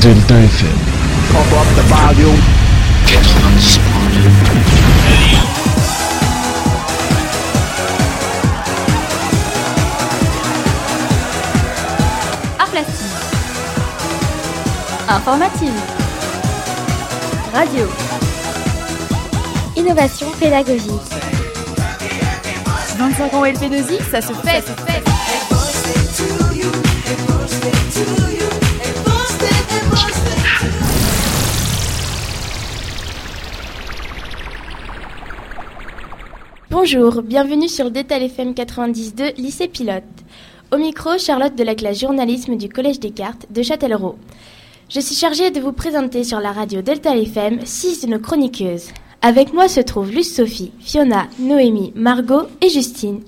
Delta FM. Pump up the volume. 90.2. Art plastique. Informative. Radio. Innovation pédagogique. 25 ans LP2I, ça se fait. Bonjour, bienvenue sur Delta FM 92, lycée pilote. Au micro, Charlotte de la classe journalisme du Collège Descartes de Châtellerault. Je suis chargée de vous présenter sur la radio Delta FM 6 de nos chroniqueuses. Avec moi se trouvent Luce Sophie, Fiona, Noémie, Margot et Justine.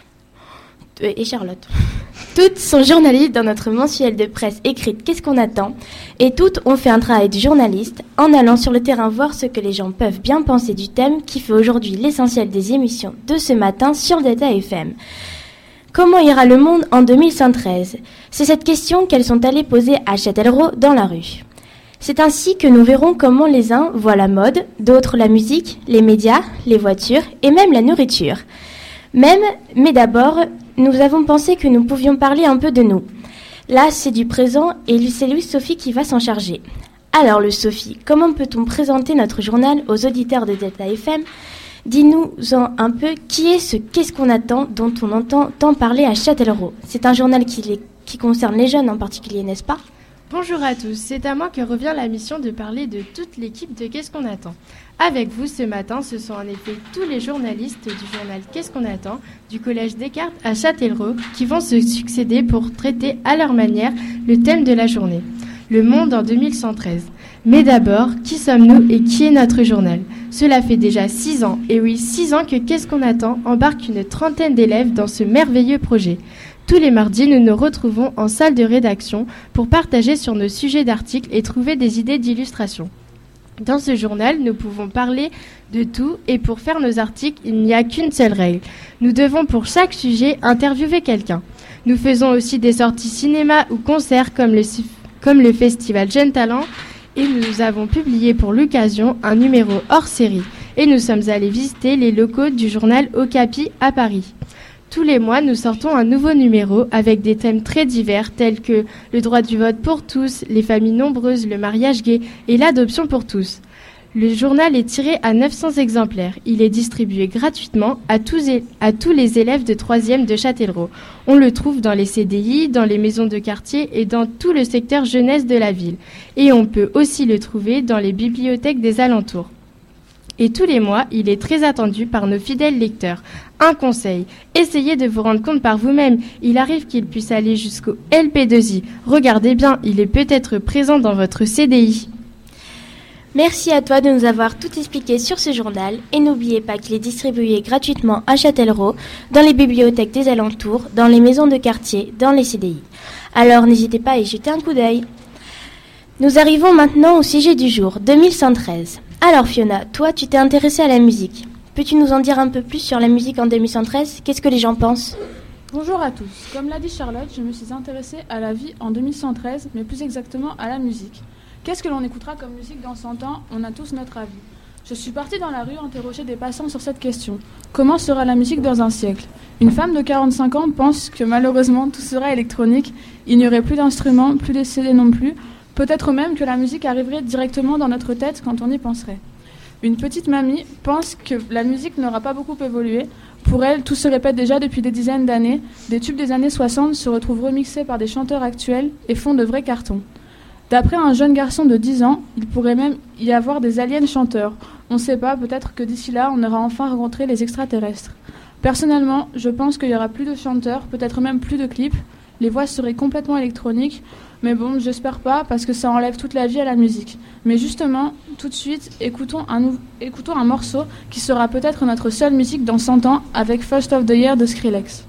Et Charlotte. Toutes sont journalistes dans notre mensuel de presse écrite Qu'est-ce qu'on attend ? Et toutes ont fait un travail de journaliste en allant sur le terrain voir ce que les gens peuvent bien penser du thème qui fait aujourd'hui l'essentiel des émissions de ce matin sur Delta FM. Comment ira le monde en 2113 ? C'est cette question qu'elles sont allées poser à Châtellerault dans la rue. C'est ainsi que nous verrons comment les uns voient la mode, d'autres la musique, les médias, les voitures et même la nourriture. Mais d'abord, nous avons pensé que nous pouvions parler un peu de nous. Là, c'est du présent et c'est Luce Sophie qui va s'en charger. Alors, Luce Sophie, comment peut-on présenter notre journal aux auditeurs de Delta FM ? Dis-nous-en un peu qui est ce Qu'est-ce qu'on attend dont on entend tant parler à Châtellerault. C'est un journal qui concerne les jeunes en particulier, n'est-ce pas ? Bonjour à tous, c'est à moi que revient la mission de parler de toute l'équipe de Qu'est-ce qu'on attend. Avec vous ce matin, ce sont en effet tous les journalistes du journal Qu'est-ce qu'on attend du Collège Descartes à Châtellerault qui vont se succéder pour traiter à leur manière le thème de la journée, le monde en 2113. Mais d'abord, qui sommes-nous et qui est notre journal ? Cela fait déjà 6 ans, et oui 6 ans que Qu'est-ce qu'on attend embarque une trentaine d'élèves dans ce merveilleux projet. Tous les mardis, nous nous retrouvons en salle de rédaction pour partager sur nos sujets d'articles et trouver des idées d'illustration. Dans ce journal, nous pouvons parler de tout et pour faire nos articles, il n'y a qu'une seule règle. Nous devons pour chaque sujet interviewer quelqu'un. Nous faisons aussi des sorties cinéma ou concerts comme le festival Jeunes Talents et nous avons publié pour l'occasion un numéro hors série et nous sommes allés visiter les locaux du journal Okapi à Paris. Tous les mois, nous sortons un nouveau numéro avec des thèmes très divers tels que le droit du vote pour tous, les familles nombreuses, le mariage gay et l'adoption pour tous. Le journal est tiré à 900 exemplaires. Il est distribué gratuitement à tous les élèves de 3e de Châtellerault. On le trouve dans les CDI, dans les maisons de quartier et dans tout le secteur jeunesse de la ville. Et on peut aussi le trouver dans les bibliothèques des alentours. Et tous les mois, il est très attendu par nos fidèles lecteurs. Un conseil, essayez de vous rendre compte par vous-même. Il arrive qu'il puisse aller jusqu'au LP2I. Regardez bien, il est peut-être présent dans votre CDI. Merci à toi de nous avoir tout expliqué sur ce journal et n'oubliez pas qu'il est distribué gratuitement à Châtellerault, dans les bibliothèques des alentours, dans les maisons de quartier, dans les CDI. Alors n'hésitez pas à y jeter un coup d'œil. Nous arrivons maintenant au sujet du jour, 2113. Alors Fiona, toi tu t'es intéressée à la musique. Peux-tu nous en dire un peu plus sur la musique en 2113 ? Qu'est-ce que les gens pensent ? Bonjour à tous. Comme l'a dit Charlotte, je me suis intéressée à la vie en 2113, mais plus exactement à la musique. Qu'est-ce que l'on écoutera comme musique dans 100 ans ? On a tous notre avis. Je suis partie dans la rue interroger des passants sur cette question. Comment sera la musique dans un siècle ? Une femme de 45 ans pense que malheureusement tout sera électronique, il n'y aurait plus d'instruments, plus de CD non plus, peut-être même que la musique arriverait directement dans notre tête quand on y penserait. Une petite mamie pense que la musique n'aura pas beaucoup évolué. Pour elle, tout se répète déjà depuis des dizaines d'années. Des tubes des années 60 se retrouvent remixés par des chanteurs actuels et font de vrais cartons. D'après un jeune garçon de 10 ans, il pourrait même y avoir des aliens chanteurs. On ne sait pas, peut-être que d'ici là, on aura enfin rencontré les extraterrestres. Personnellement, je pense qu'il y aura plus de chanteurs, peut-être même plus de clips. Les voix seraient complètement électroniques. Mais bon, j'espère pas, parce que ça enlève toute la vie à la musique. Mais justement, tout de suite, écoutons un morceau qui sera peut-être notre seule musique dans 100 ans avec First of the Year de Skrillex.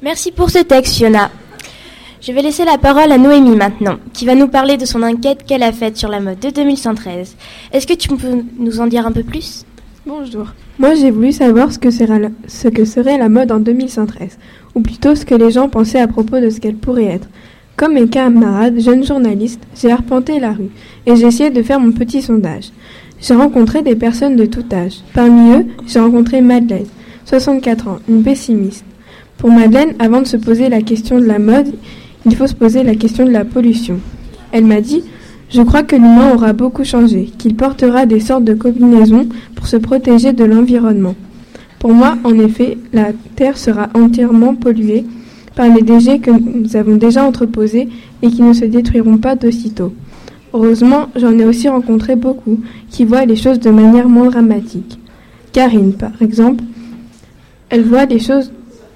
Merci pour ce texte, Fiona. Je vais laisser la parole à Noémie maintenant, qui va nous parler de son enquête qu'elle a faite sur la mode de 2113. Est-ce que tu peux nous en dire un peu plus ? Bonjour. Moi, j'ai voulu savoir ce que serait la mode en 2113, ou plutôt ce que les gens pensaient à propos de ce qu'elle pourrait être. Comme mes camarades, jeunes journalistes, j'ai arpenté la rue et j'ai essayé de faire mon petit sondage. J'ai rencontré des personnes de tout âge. Parmi eux, j'ai rencontré Madeleine, 64 ans, une pessimiste. Pour Madeleine, avant de se poser la question de la mode, il faut se poser la question de la pollution. Elle m'a dit « Je crois que l'humain aura beaucoup changé, qu'il portera des sortes de combinaisons pour se protéger de l'environnement. Pour moi, en effet, la Terre sera entièrement polluée par les déchets que nous avons déjà entreposés et qui ne se détruiront pas d'aussitôt. Heureusement, j'en ai aussi rencontré beaucoup qui voient les choses de manière moins dramatique. Karine, par exemple, elle voit les choses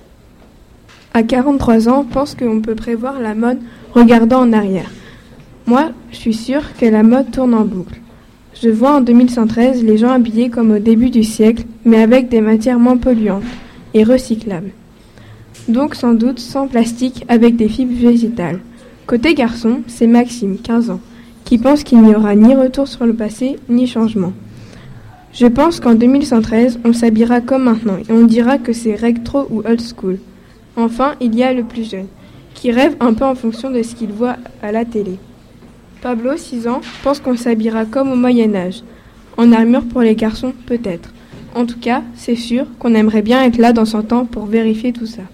à 43 ans, pense qu'on peut prévoir la mode regardant en arrière. Moi, je suis sûre que la mode tourne en boucle. Je vois en 2113 les gens habillés comme au début du siècle, mais avec des matières moins polluantes et recyclables. Donc sans doute sans plastique avec des fibres végétales. Côté garçon, c'est Maxime, 15 ans, qui pense qu'il n'y aura ni retour sur le passé, ni changement. Je pense qu'en 2113, on s'habillera comme maintenant et on dira que c'est rétro ou old school. Enfin, il y a le plus jeune, qui rêve un peu en fonction de ce qu'il voit à la télé. Pablo, 6 ans, pense qu'on s'habillera comme au Moyen-Âge. En armure pour les garçons, peut-être. En tout cas, c'est sûr qu'on aimerait bien être là dans 100 ans pour vérifier tout ça.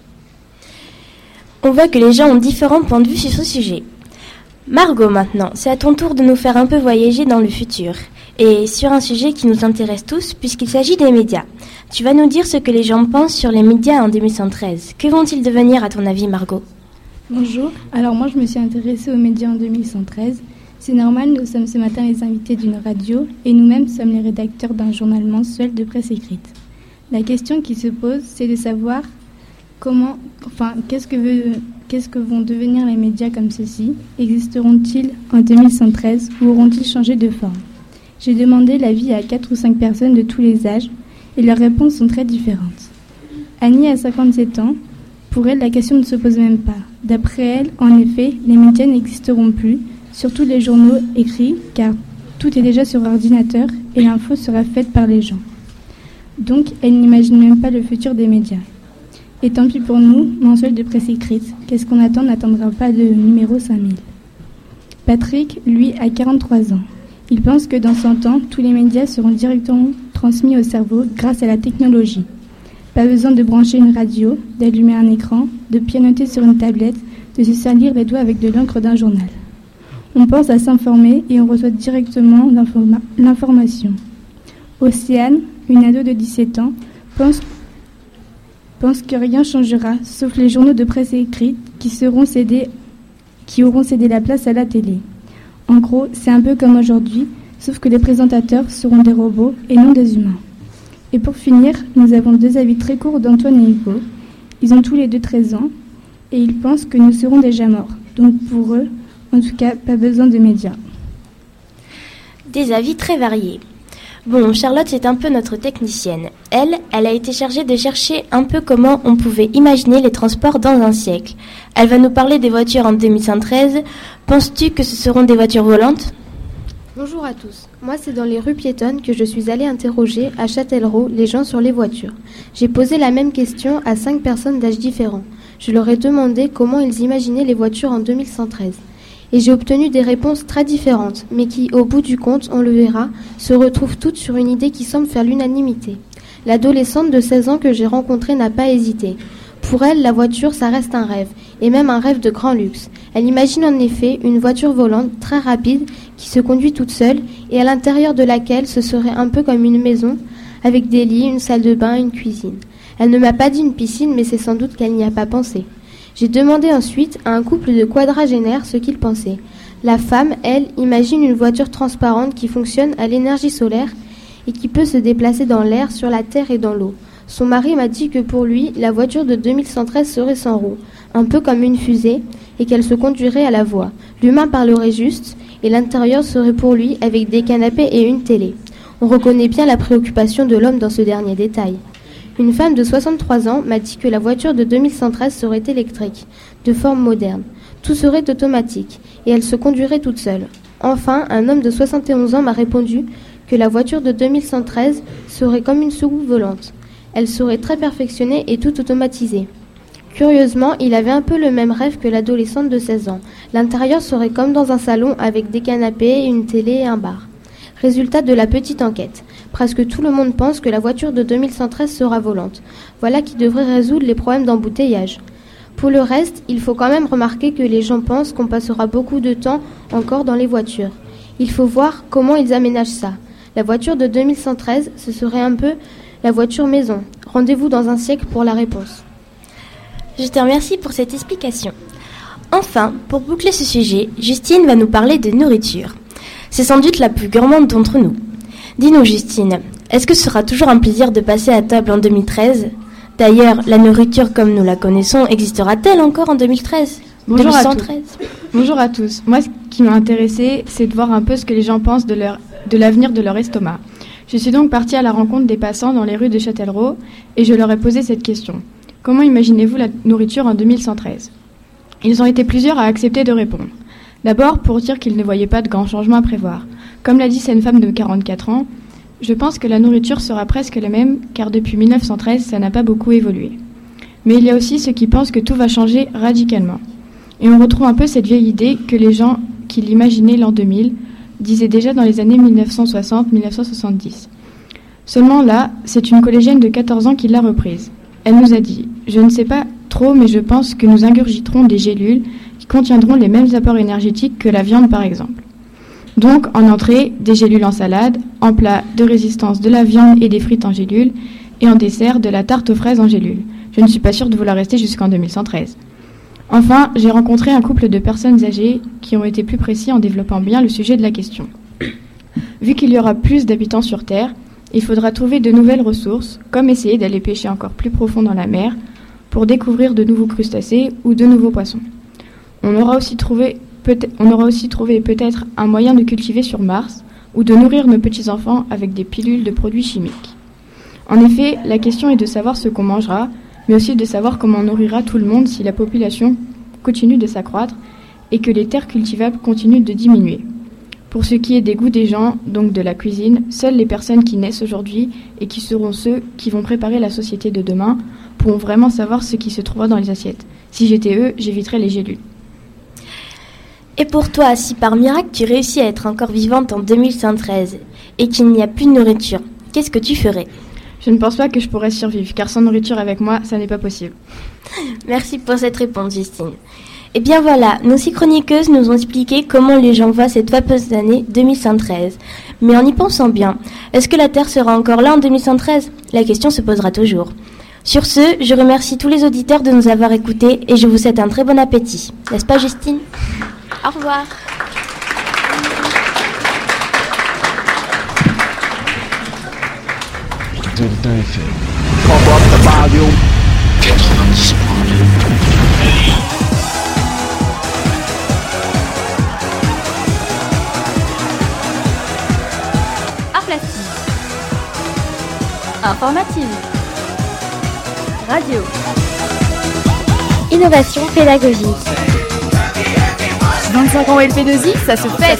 On voit que les gens ont différents points de vue sur ce sujet. Margot, maintenant, c'est à ton tour de nous faire un peu voyager dans le futur. Et sur un sujet qui nous intéresse tous, puisqu'il s'agit des médias. Tu vas nous dire ce que les gens pensent sur les médias en 2113. Que vont-ils devenir à ton avis, Margot ? Bonjour, alors moi je me suis intéressée aux médias en 2113. C'est normal, nous sommes ce matin les invités d'une radio et nous-mêmes sommes les rédacteurs d'un journal mensuel de presse écrite. La question qui se pose, c'est de savoir qu'est-ce que vont devenir les médias comme ceux-ci ? Existeront-ils en 2113 ou auront-ils changé de forme ? J'ai demandé l'avis à 4 ou 5 personnes de tous les âges et leurs réponses sont très différentes. Annie a 57 ans. Pour elle, la question ne se pose même pas. D'après elle, en effet, les médias n'existeront plus, surtout les journaux écrits, car tout est déjà sur ordinateur et l'info sera faite par les gens. Donc, elle n'imagine même pas le futur des médias. Et tant pis pour nous, mensuel de presse écrite, qu'est-ce qu'on attend n'attendra pas le numéro 5000. Patrick, lui, a 43 ans. Il pense que dans 100 ans, tous les médias seront directement transmis au cerveau grâce à la technologie. Pas besoin de brancher une radio, d'allumer un écran, de pianoter sur une tablette, de se salir les doigts avec de l'encre d'un journal. On pense à s'informer et on reçoit directement l'information. Océane, une ado de 17 ans, pense que rien changera, sauf les journaux de presse écrite qui auront cédé la place à la télé. En gros, c'est un peu comme aujourd'hui, sauf que les présentateurs seront des robots et non des humains. Et pour finir, nous avons 2 avis très courts d'Antoine et Hugo. Ils ont tous les 2 13 ans et ils pensent que nous serons déjà morts. Donc pour eux, en tout cas, pas besoin de médias. Des avis très variés. Bon, Charlotte, c'est un peu notre technicienne. Elle a été chargée de chercher un peu comment on pouvait imaginer les transports dans un siècle. Elle va nous parler des voitures en 2113. Penses-tu que ce seront des voitures volantes ? Bonjour à tous. Moi, c'est dans les rues piétonnes que je suis allée interroger à Châtellerault les gens sur les voitures. J'ai posé la même question à 5 personnes d'âge différents. Je leur ai demandé comment ils imaginaient les voitures en 2113. Et j'ai obtenu des réponses très différentes, mais qui, au bout du compte, on le verra, se retrouvent toutes sur une idée qui semble faire l'unanimité. L'adolescente de 16 ans que j'ai rencontrée n'a pas hésité. Pour elle, la voiture, ça reste un rêve, et même un rêve de grand luxe. Elle imagine en effet une voiture volante très rapide qui se conduit toute seule et à l'intérieur de laquelle ce serait un peu comme une maison, avec des lits, une salle de bain, une cuisine. Elle ne m'a pas dit une piscine, mais c'est sans doute qu'elle n'y a pas pensé. J'ai demandé ensuite à un couple de quadragénaires ce qu'ils pensaient. La femme, elle, imagine une voiture transparente qui fonctionne à l'énergie solaire et qui peut se déplacer dans l'air, sur la terre et dans l'eau. Son mari m'a dit que pour lui, la voiture de 2113 serait sans roues, un peu comme une fusée, et qu'elle se conduirait à la voie. L'humain parlerait juste, et l'intérieur serait pour lui avec des canapés et une télé. On reconnaît bien la préoccupation de l'homme dans ce dernier détail. Une femme de 63 ans m'a dit que la voiture de 2113 serait électrique, de forme moderne. Tout serait automatique et elle se conduirait toute seule. Enfin, un homme de 71 ans m'a répondu que la voiture de 2113 serait comme une soucoupe volante. Elle serait très perfectionnée et tout automatisée. Curieusement, il avait un peu le même rêve que l'adolescente de 16 ans. L'intérieur serait comme dans un salon avec des canapés, une télé et un bar. Résultat de la petite enquête. Presque tout le monde pense que la voiture de 2113 sera volante. Voilà qui devrait résoudre les problèmes d'embouteillage. Pour le reste, il faut quand même remarquer que les gens pensent qu'on passera beaucoup de temps encore dans les voitures. Il faut voir comment ils aménagent ça. La voiture de 2113, ce serait un peu la voiture maison. Rendez-vous dans un siècle pour la réponse. Je te remercie pour cette explication. Enfin, pour boucler ce sujet, Justine va nous parler de nourriture. C'est sans doute la plus gourmande d'entre nous. Dis-nous Justine, est-ce que ce sera toujours un plaisir de passer à table en 2013 ? D'ailleurs, la nourriture comme nous la connaissons existera-t-elle encore en 2013 ? Bonjour 2113 à tous. Bonjour à tous. Moi, ce qui m'a intéressée, c'est de voir un peu ce que les gens pensent de l'avenir de leur estomac. Je suis donc partie à la rencontre des passants dans les rues de Châtellerault et je leur ai posé cette question. Comment imaginez-vous la nourriture en 2113 ? Ils ont été plusieurs à accepter de répondre. D'abord, pour dire qu'ils ne voyaient pas de grands changements à prévoir. Comme l'a dit cette femme de 44 ans, je pense que la nourriture sera presque la même, car depuis 1913, ça n'a pas beaucoup évolué. Mais il y a aussi ceux qui pensent que tout va changer radicalement. Et on retrouve un peu cette vieille idée que les gens qui l'imaginaient l'an 2000 disaient déjà dans les années 1960-1970. Seulement là, c'est une collégienne de 14 ans qui l'a reprise. Elle nous a dit « Je ne sais pas trop, mais je pense que nous ingurgiterons des gélules qui contiendront les mêmes apports énergétiques que la viande par exemple. » Donc, en entrée, des gélules en salade, en plat, de résistance de la viande et des frites en gélules, et en dessert, de la tarte aux fraises en gélules. Je ne suis pas sûre de vouloir rester jusqu'en 2113. Enfin, j'ai rencontré un couple de personnes âgées qui ont été plus précis en développant bien le sujet de la question. Vu qu'il y aura plus d'habitants sur Terre, il faudra trouver de nouvelles ressources, comme essayer d'aller pêcher encore plus profond dans la mer, pour découvrir de nouveaux crustacés ou de nouveaux poissons. On aura aussi trouvé peut-être un moyen de cultiver sur Mars ou de nourrir nos petits-enfants avec des pilules de produits chimiques. En effet, la question est de savoir ce qu'on mangera, mais aussi de savoir comment on nourrira tout le monde si la population continue de s'accroître et que les terres cultivables continuent de diminuer. Pour ce qui est des goûts des gens, donc de la cuisine, seules les personnes qui naissent aujourd'hui et qui seront ceux qui vont préparer la société de demain pourront vraiment savoir ce qui se trouvera dans les assiettes. Si j'étais eux, j'éviterais les gélules. Et pour toi, si par miracle tu réussis à être encore vivante en 2113 et qu'il n'y a plus de nourriture, qu'est-ce que tu ferais ? Je ne pense pas que je pourrais survivre, car sans nourriture avec moi, ça n'est pas possible. Merci pour cette réponse, Justine. Et bien voilà, nos 6 chroniqueuses nous ont expliqué comment les gens voient cette fameuse année 2113. Mais en y pensant bien, est-ce que la Terre sera encore là en 2113 ? La question se posera toujours. Sur ce, je remercie tous les auditeurs de nous avoir écoutés et je vous souhaite un très bon appétit. N'est-ce pas, Justine ? Au revoir. Delta FM. Pump up the volume. 90.2. Art plastique. Informative. Radio. Innovation pédagogique. 25 ans LP2I, ça se fait.